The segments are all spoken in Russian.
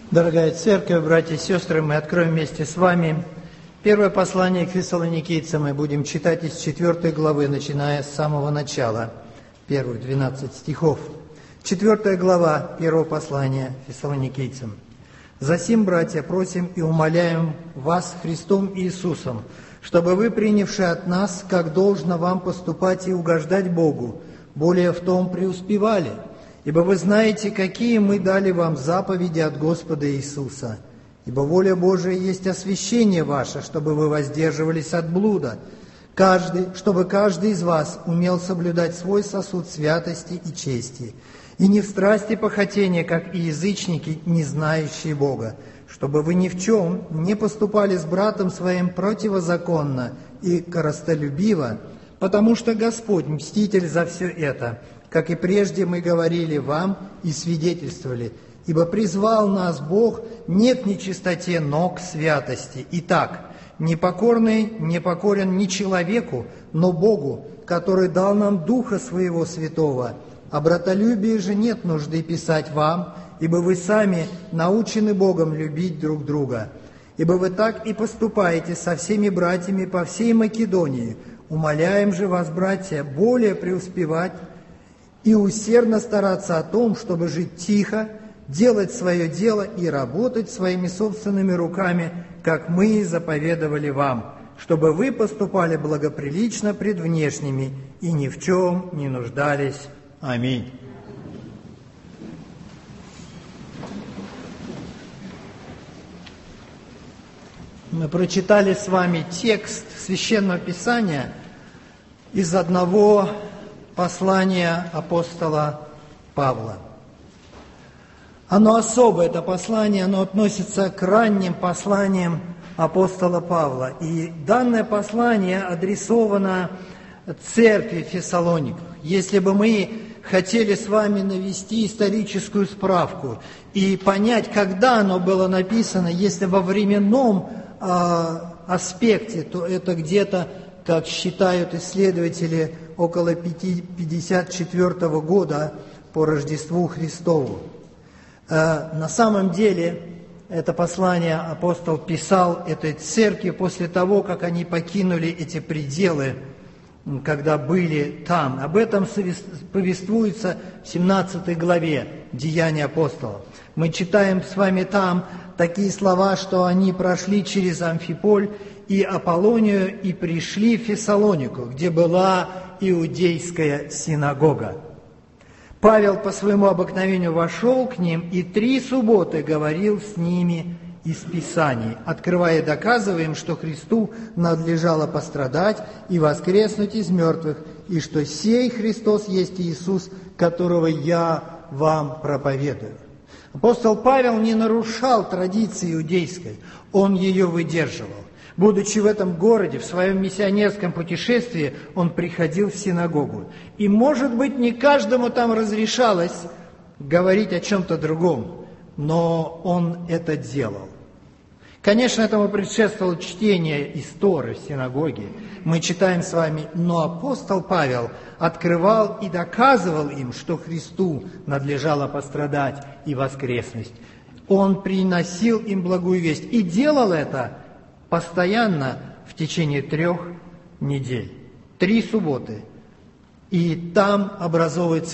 Дорогая Церковь, братья и сестры, мы откроем вместе с вами первое послание к фессалоникийцам. Мы будем читать из 4 главы, начиная с самого начала, первых 12 стихов. 4 глава первого послания фессалоникийцам. «Засим, братья, просим и умоляем вас Христом Иисусом, чтобы вы, принявшие от нас, как должно вам поступать и угождать Богу, более в том преуспевали. Ибо вы знаете, какие мы дали вам заповеди от Господа Иисуса. Ибо воля Божия есть освящение ваше, чтобы вы воздерживались от блуда, чтобы каждый из вас умел соблюдать свой сосуд святости и чести, и не в страсти похотения, как и язычники, не знающие Бога, чтобы вы ни в чем не поступали с братом своим противозаконно и корыстолюбиво, потому что Господь мститель за все это, как и прежде мы говорили вам и свидетельствовали, ибо призвал нас Бог не к нечистоте, но к святости. Итак, непокорный не покорен не человеку, но Богу, который дал нам Духа Своего Святого. О братолюбии же нет нужды писать вам, ибо вы сами научены Богом любить друг друга. Ибо вы так и поступаете со всеми братьями по всей Македонии. Умоляем же вас, братья, более преуспевать и усердно стараться о том, чтобы жить тихо, делать свое дело и работать своими собственными руками, как мы и заповедовали вам, чтобы вы поступали благоприлично пред внешними и ни в чем не нуждались. Аминь». Мы прочитали с вами текст Священного Писания из одного послания апостола Павла. Оно особое, это послание, оно относится к ранним посланиям апостола Павла. И данное послание адресовано церкви в Фессалониках. Если бы мы хотели с вами навести историческую справку и понять, когда оно было написано, если во временном аспекте, то это где-то, как считают исследователи, около 54 года по Рождеству Христову. На самом деле, это послание апостол писал этой церкви после того, как они покинули эти пределы, когда были там. Об этом повествуется в 17 главе Деяний апостолов. Мы читаем с вами там такие слова, что они прошли через Амфиполь и Аполлонию и пришли в Фессалонику, где была иудейская синагога. Павел по своему обыкновению вошел к ним и 3 субботы говорил с ними из Писаний, открывая и доказывая им, что Христу надлежало пострадать и воскреснуть из мертвых, и что сей Христос есть Иисус, которого я вам проповедую. Апостол Павел не нарушал традиции иудейской, он ее выдерживал. Будучи в этом городе, в своем миссионерском путешествии, он приходил в синагогу. И, может быть, не каждому там разрешалось говорить о чем-то другом, но он это делал. Конечно, этому предшествовало чтение из Торы в синагоге. Мы читаем с вами, но апостол Павел открывал и доказывал им, что Христу надлежало пострадать и воскреснуть. Он приносил им благую весть и делал это постоянно в течение 3 недель, 3 субботы. И там образовывается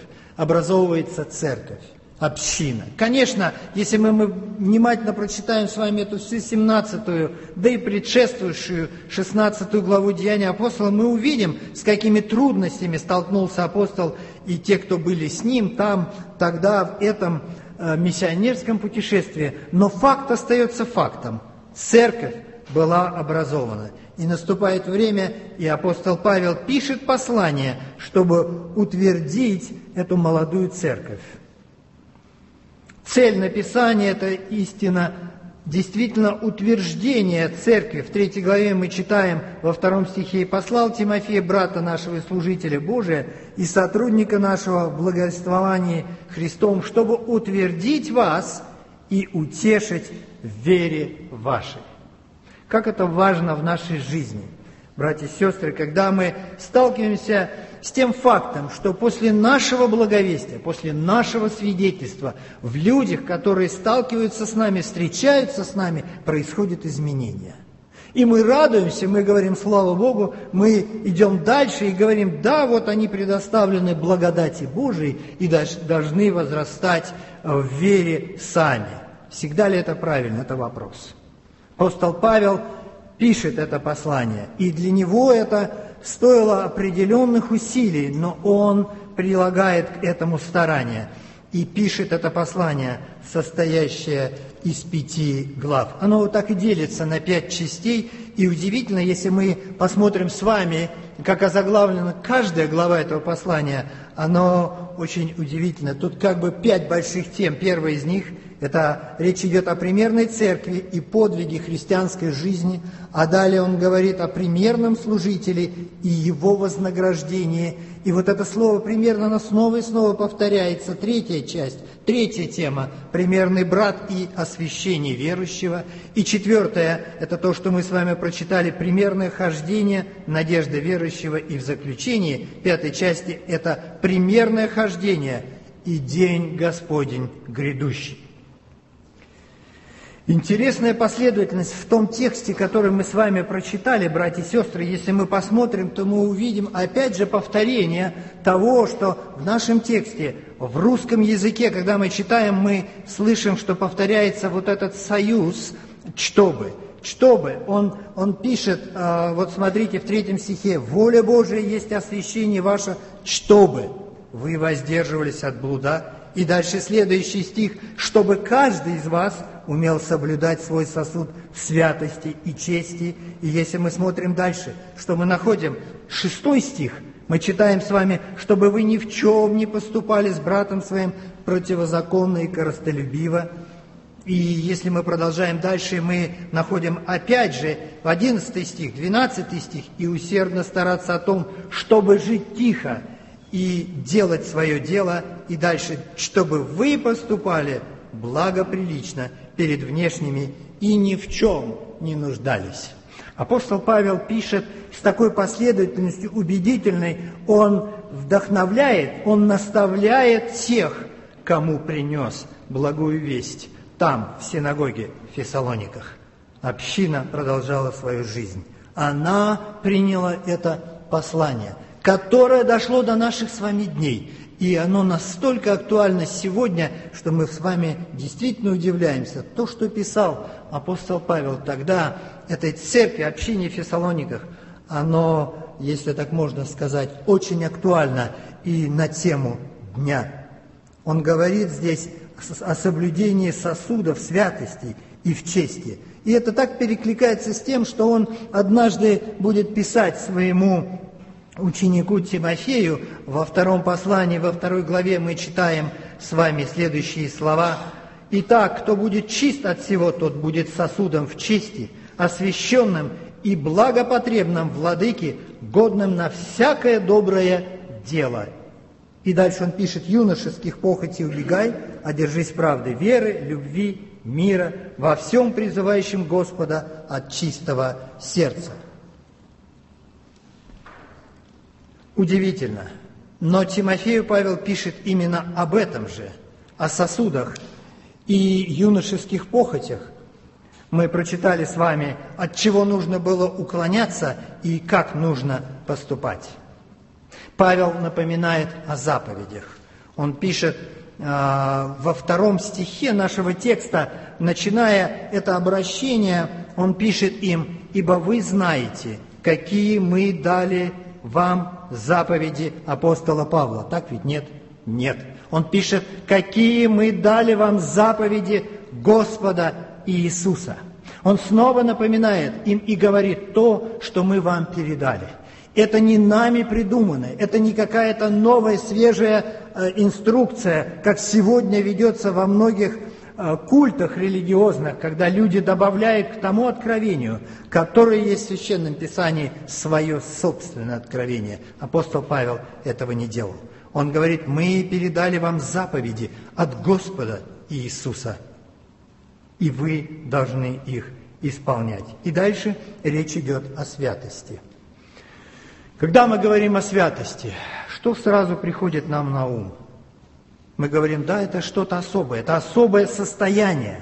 церковь, община. Конечно, если мы внимательно прочитаем с вами эту всю 17-ю, да и предшествующую 16 главу Деяний апостолов, мы увидим, с какими трудностями столкнулся апостол и те, кто были с ним там, тогда в этом миссионерском путешествии. Но факт остается фактом. Церковь была образована. И наступает время, и апостол Павел пишет послание, чтобы утвердить эту молодую церковь. Цель написания – это истина, действительно утверждение церкви. В 3 главе мы читаем во 2 стихе: «И послал Тимофея, брата нашего и служителя Божия, и сотрудника нашего в благовествовании Христом, чтобы утвердить вас и утешить в вере вашей». Как это важно в нашей жизни. братья и сестры, когда мы сталкиваемся с тем фактом, что после нашего благовестия, после нашего свидетельства в людях, которые сталкиваются с нами, встречаются с нами, происходят изменения. И мы радуемся, мы говорим слава Богу, мы идем дальше и говорим, да, вот они предоставлены благодати Божией и должны возрастать в вере сами. Всегда ли это правильно? Это вопрос. Апостол Павел пишет это послание, и для него это стоило определенных усилий, но он прилагает к этому старания и пишет это послание, состоящее из 5 глав. Оно вот так и делится на 5 частей, и удивительно, если мы посмотрим с вами, как озаглавлена каждая глава этого послания, оно очень удивительно. Тут как бы 5 больших тем. Первая из них – это речь идет о примерной церкви и подвиге христианской жизни, а далее он говорит о примерном служителе и его вознаграждении. И вот это слово «примерно» оно снова и снова повторяется. Третья часть, третья тема – примерный брат и освящение верующего. И четвертая – это то, что мы с вами прочитали, примерное хождение, надежда верующего. И в заключении пятой части – это примерное хождение и день Господень грядущий. Интересная последовательность в том тексте, который мы с вами прочитали, братья и сестры. Если мы посмотрим, то мы увидим опять же повторение того, что в нашем тексте, в русском языке, когда мы читаем, мы слышим, что повторяется вот этот союз «чтобы». Чтобы, он пишет, вот смотрите, в 3 стихе, «Воля Божия есть освящение ваше, чтобы вы воздерживались от блуда». И дальше следующий стих, «Чтобы каждый из вас умел соблюдать свой сосуд в святости и чести». И если мы смотрим дальше, что мы находим? 6 стих, мы читаем с вами, «Чтобы вы ни в чем не поступали с братом своим противозаконно и корыстолюбиво». И если мы продолжаем дальше, мы находим опять же в 11 стих, 12 стих, «И усердно стараться о том, чтобы жить тихо и делать свое дело». И дальше, «Чтобы вы поступали благоприлично перед внешними и ни в чем не нуждались». Апостол Павел пишет с такой последовательностью убедительной, он вдохновляет, он наставляет тех, кому принес благую весть там, в синагоге в Фессалониках. Община продолжала свою жизнь. Она приняла это послание, которое дошло до наших с вами дней. И оно настолько актуально сегодня, что мы с вами действительно удивляемся. То, что писал апостол Павел тогда этой церкви, общине в Фессалониках, оно, если так можно сказать, очень актуально и на тему дня. Он говорит здесь о соблюдении сосудов святости и в чести. И это так перекликается с тем, что он однажды будет писать своему ученику Тимофею. Во 2 послании, во 2 главе мы читаем с вами следующие слова. «Итак, кто будет чист от всего, тот будет сосудом в чести, освященным и благопотребным владыке, годным на всякое доброе дело». И дальше он пишет: «Юношеских похотей убегай, одержись правды, веры, любви, мира, во всем призывающим Господа от чистого сердца». Удивительно, но Тимофею Павел пишет именно об этом же, о сосудах и юношеских похотях. Мы прочитали с вами, от чего нужно было уклоняться и как нужно поступать. Павел напоминает о заповедях. Он пишет во 2 стихе нашего текста, начиная это обращение, он пишет им: «Ибо вы знаете, какие мы дали вам заповеди апостола Павла». Так ведь нет? Нет. Он пишет: «Какие мы дали вам заповеди Господа Иисуса». Он снова напоминает им и говорит то, что мы вам передали. Это не нами придумано, это не какая-то новая, свежая инструкция, как сегодня ведется во многих культах религиозных, когда люди добавляют к тому откровению, которое есть в Священном Писании, свое собственное откровение. Апостол Павел этого не делал. Он говорит: «Мы передали вам заповеди от Господа Иисуса, и вы должны их исполнять». И дальше речь идет о святости. Когда мы говорим о святости, что сразу приходит нам на ум? Мы говорим, да, это что-то особое, это особое состояние.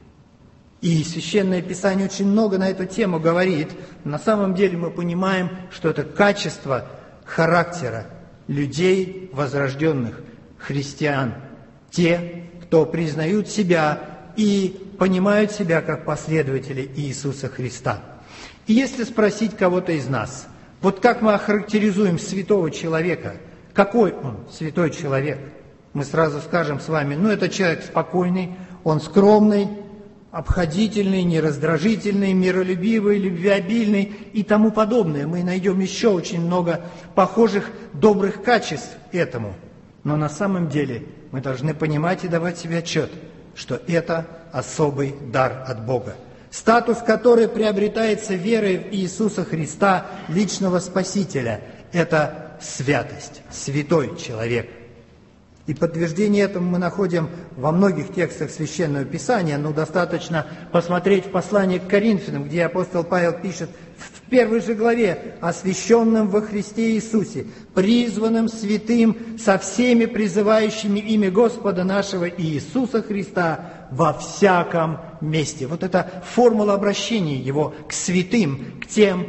И Священное Писание очень много на эту тему говорит. На самом деле мы понимаем, что это качество характера людей, возрожденных христиан. Те, кто признают себя и понимают себя как последователи Иисуса Христа. И если спросить кого-то из нас, вот как мы охарактеризуем святого человека, какой он святой человек, мы сразу скажем с вами, это человек спокойный, он скромный, обходительный, нераздражительный, миролюбивый, любвеобильный и тому подобное. Мы найдем еще очень много похожих добрых качеств этому. Но на самом деле мы должны понимать и давать себе отчет, что это особый дар от Бога. Статус, который приобретается верой в Иисуса Христа, личного Спасителя, это святость, святой человек. И подтверждение этому мы находим во многих текстах Священного Писания, но достаточно посмотреть в послании к Коринфянам, где апостол Павел пишет в первой же главе: «Освященным во Христе Иисусе, призванным святым со всеми призывающими имя Господа нашего Иисуса Христа во всяком месте». Вот это формула обращения его к святым, к тем,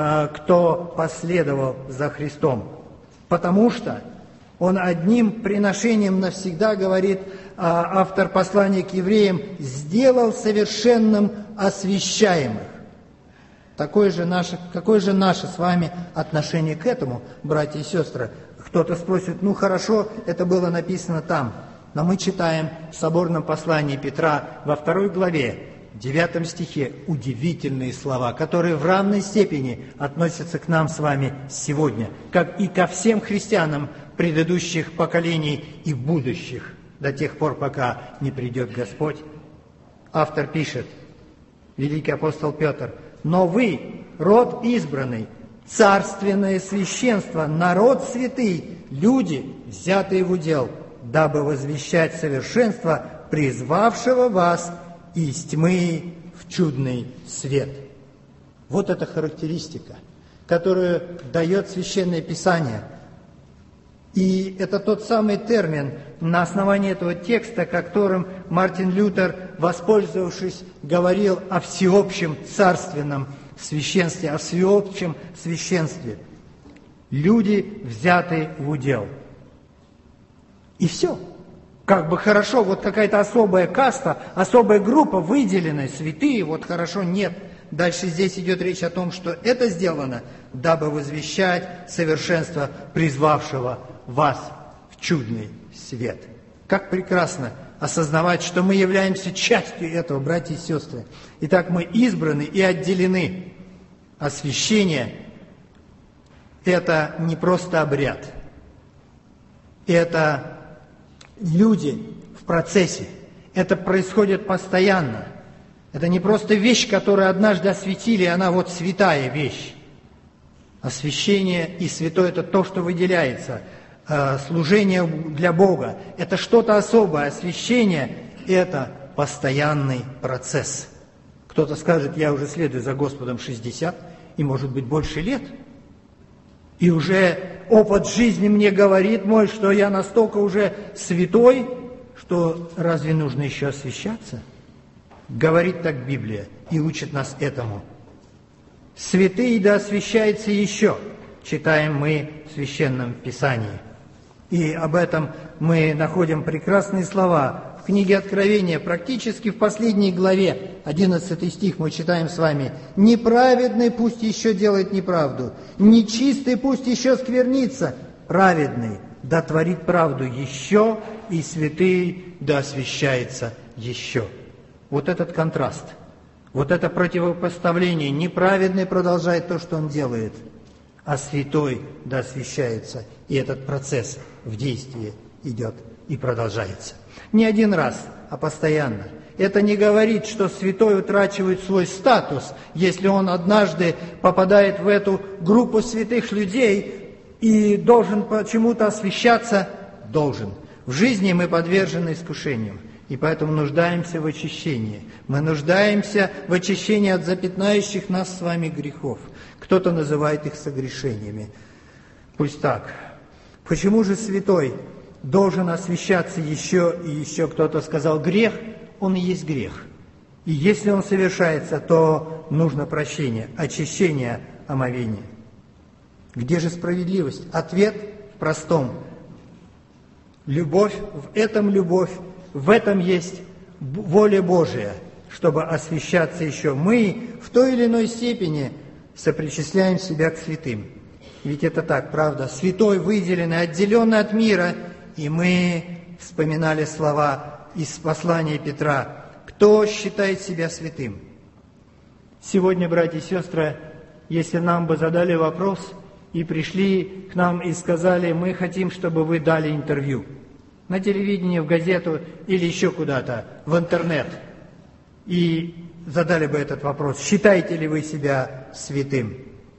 кто последовал за Христом. Потому что он одним приношением навсегда, говорит автор послания к евреям, сделал совершенным освящаемых. Какое же наше с вами отношение к этому, братья и сестры? Кто-то спросит, хорошо, это было написано там. Но мы читаем в соборном послании Петра во 2 главе, 9 стихе, удивительные слова, которые в равной степени относятся к нам с вами сегодня, как и ко всем христианам предыдущих поколений и будущих, до тех пор, пока не придет Господь. Автор пишет, великий апостол Петр: «Но вы, род избранный, царственное священство, народ святый, люди, взятые в удел, дабы возвещать совершенство призвавшего вас из тьмы в чудный свет». Вот эта характеристика, которую дает Священное Писание. И это тот самый термин, на основании этого текста, которым Мартин Лютер, воспользовавшись, говорил о всеобщем царственном священстве, о всеобщем священстве. Люди, взятые в удел. И все. Как бы хорошо, вот какая-то особая каста, особая группа, выделенная, святые, вот хорошо, нет. Дальше здесь идет речь о том, что это сделано, дабы возвещать совершенство призвавшего вас в чудный свет. Как прекрасно осознавать, что мы являемся частью этого, братья и сестры. Итак, мы избраны и отделены. Освящение – это не просто обряд. Это люди в процессе. Это происходит постоянно. Это не просто вещь, которую однажды осветили, и она вот святая вещь. Освящение и святое – это то, что выделяется. Служение для Бога – это что-то особое. Освящение – это постоянный процесс. Кто-то скажет, я уже следую за Господом 60 и, может быть, больше лет. И уже опыт жизни мне говорит мой, что я настолько уже святой, что разве нужно еще освящаться? Говорит так Библия и учит нас этому. Святые да освящается еще, читаем мы в Священном Писании. И об этом мы находим прекрасные слова в книге Откровения, практически в последней главе, 11 стих мы читаем с вами. «Неправедный пусть еще делает неправду, нечистый пусть еще сквернится, праведный да творит правду еще, и святый да освящается еще». Вот этот контраст, вот это противопоставление. Неправедный продолжает то, что он делает, а святой да освящается. И этот процесс в действии идет и продолжается. Не один раз, а постоянно. Это не говорит, что святой утрачивает свой статус, если он однажды попадает в эту группу святых людей и должен почему-то освящаться. Должен. В жизни мы подвержены искушениям. И поэтому нуждаемся в очищении. Мы нуждаемся в очищении от запятнающих нас с вами грехов. Кто-то называет их согрешениями. Пусть так. Почему же святой должен освящаться еще и еще? Кто-то сказал, грех, он и есть грех. И если он совершается, то нужно прощение, очищение, омовение. Где же справедливость? Ответ в простом. Любовь, в этом есть воля Божия, чтобы освящаться еще. Мы в той или иной степени сопричисляем себя к святым. Ведь это так, правда? Святой, выделенный, отделенный от мира. И мы вспоминали слова из послания Петра. Кто считает себя святым? Сегодня, братья и сестры, если нам бы задали вопрос и пришли к нам и сказали, мы хотим, чтобы вы дали интервью на телевидении, в газету или еще куда-то, в интернет, и задали бы этот вопрос, считаете ли вы себя святым?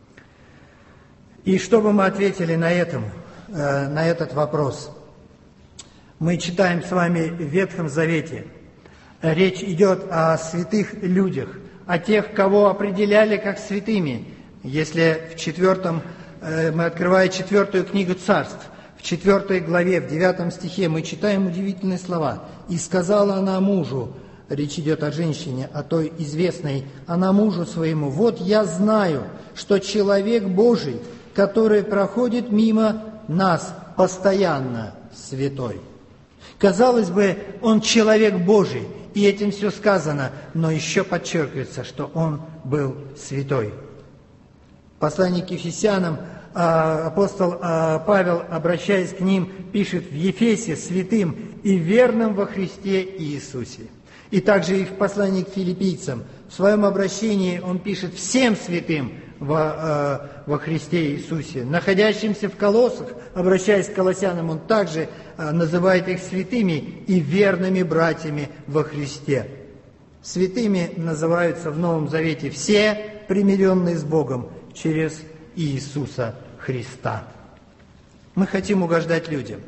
И что бы мы ответили на этот вопрос? Мы читаем с вами в Ветхом Завете. Речь идет о святых людях, о тех, кого определяли как святыми. Если мы открываем 4 книгу Царств, в 4 главе, в 9 стихе мы читаем удивительные слова. «И сказала она мужу», речь идет о женщине, о той известной, она мужу своему, «Вот я знаю, что человек Божий, который проходит мимо нас постоянно, святой». Казалось бы, он человек Божий, и этим все сказано, но еще подчеркивается, что он был святой. Послание к Ефесянам апостол Павел, обращаясь к ним, пишет в Ефесе святым и верным во Христе Иисусе. И также и в послании к филиппийцам, в своем обращении он пишет всем святым во Христе Иисусе. Находящимся в Колоссах, обращаясь к колоссянам, он также называет их святыми и верными братьями во Христе. Святыми называются в Новом Завете все, примиренные с Богом через Иисуса Христа. Мы хотим угождать людям,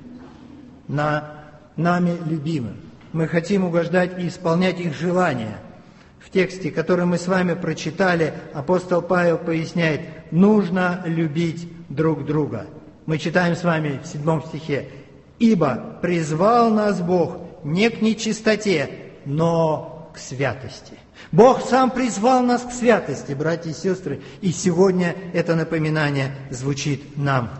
нами любимым. Мы хотим угождать и исполнять их желания. В тексте, который мы с вами прочитали, апостол Павел поясняет, нужно любить друг друга. Мы читаем с вами в 7 стихе. «Ибо призвал нас Бог не к нечистоте, но к святости». Бог сам призвал нас к святости, братья и сестры, и сегодня это напоминание звучит нам.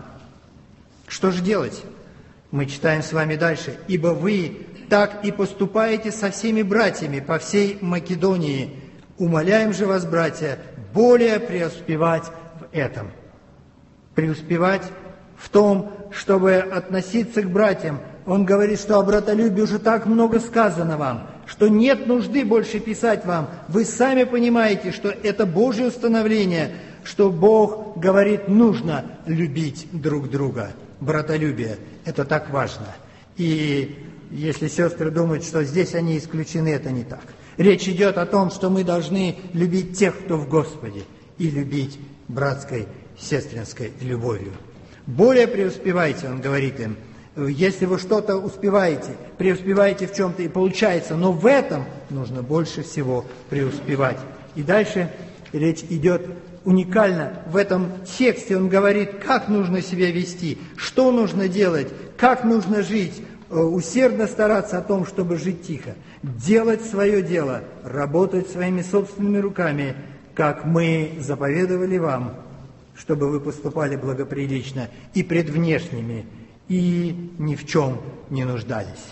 Что же делать? Мы читаем с вами дальше. «Ибо вы так и поступаете со всеми братьями по всей Македонии. Умоляем же вас, братья, более преуспевать в этом». Преуспевать в том, чтобы относиться к братьям. Он говорит, что о братолюбии уже так много сказано вам, что нет нужды больше писать вам. Вы сами понимаете, что это Божье установление, что Бог говорит, нужно любить друг друга. Братолюбие – это так важно. И если сестры думают, что здесь они исключены, это не так. Речь идет о том, что мы должны любить тех, кто в Господе, и любить братской, сестринской любовью. Более преуспевайте, он говорит им, если вы что-то успеваете, преуспеваете в чем-то и получается, но в этом нужно больше всего преуспевать. И дальше речь идет уникально. В этом тексте он говорит, как нужно себя вести, что нужно делать, как нужно жить, усердно стараться о том, чтобы жить тихо, делать свое дело, работать своими собственными руками, как мы заповедовали вам, чтобы вы поступали благоприлично и пред внешними, и ни в чем не нуждались.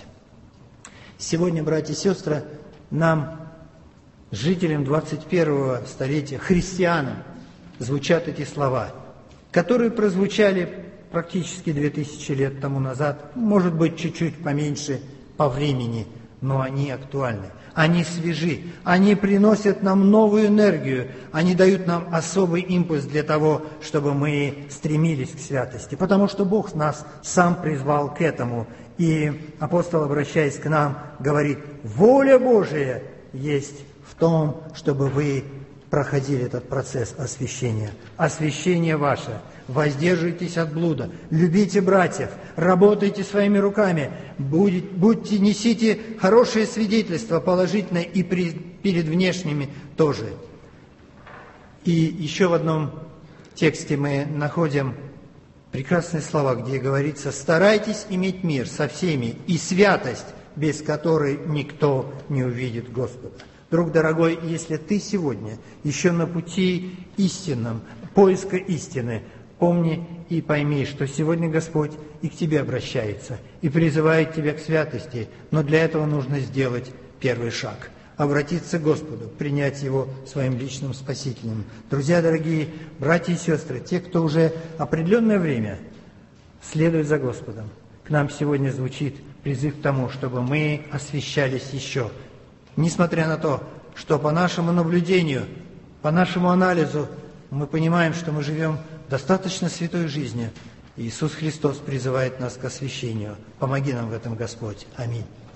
Сегодня, братья и сестры, нам, жителям 21 столетия, христианам, звучат эти слова, которые прозвучали практически 2000 лет тому назад, может быть, чуть-чуть поменьше по времени, но они актуальны, они свежи, они приносят нам новую энергию, они дают нам особый импульс для того, чтобы мы стремились к святости, потому что Бог нас сам призвал к этому. И апостол, обращаясь к нам, говорит, воля Божия есть в том, чтобы вы проходили этот процесс освящения. Освящение ваше. Воздерживайтесь от блуда, любите братьев, работайте своими руками, несите хорошее свидетельство положительное и перед внешними тоже. И еще в одном тексте мы находим прекрасные слова, где говорится: «Старайтесь иметь мир со всеми и святость, без которой никто не увидит Господа». Друг дорогой, если ты сегодня еще на пути истинном, поиска истины, помни и пойми, что сегодня Господь и к тебе обращается, и призывает тебя к святости, но для этого нужно сделать первый шаг – обратиться к Господу, принять Его своим личным Спасителем. Друзья дорогие, братья и сестры, те, кто уже определенное время следует за Господом, к нам сегодня звучит призыв к тому, чтобы мы освящались еще. Несмотря на то, что по нашему наблюдению, по нашему анализу, мы понимаем, что мы живем достаточно святой жизнью. Иисус Христос призывает нас к освящению. Помоги нам в этом, Господь. Аминь.